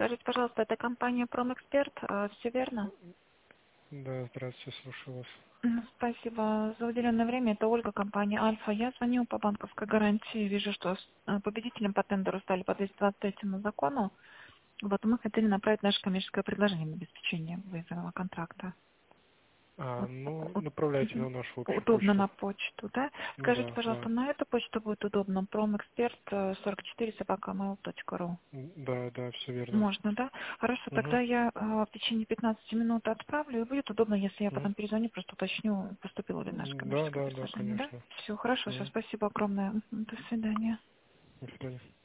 Скажите, пожалуйста, это компания Промэксперт, все верно? Да, здравствуйте, слушаю вас. Спасибо за уделенное время. Это Ольга, компания Альфа. Я звоню по банковской гарантии. Вижу, что победителем по тендеру стали по 223 закону. Вот мы хотели направить наше коммерческое предложение на обеспечение выигранного контракта. Вот, Ну, направляйте на мгм. нашу общую Удобно почту. на почту, да? Скажите, Да, пожалуйста, да. на эту почту будет удобно? Промэксперт 44@mail.ru. Да, да, все верно. Можно, да? Хорошо, Угу. тогда я в течение 15 минут отправлю, и будет удобно, если я потом перезвоню, просто уточню, поступило ли наше Да, коммерческое да, да, предложение, да? конечно. Все, хорошо, все, Угу. спасибо огромное. До свидания. До свидания.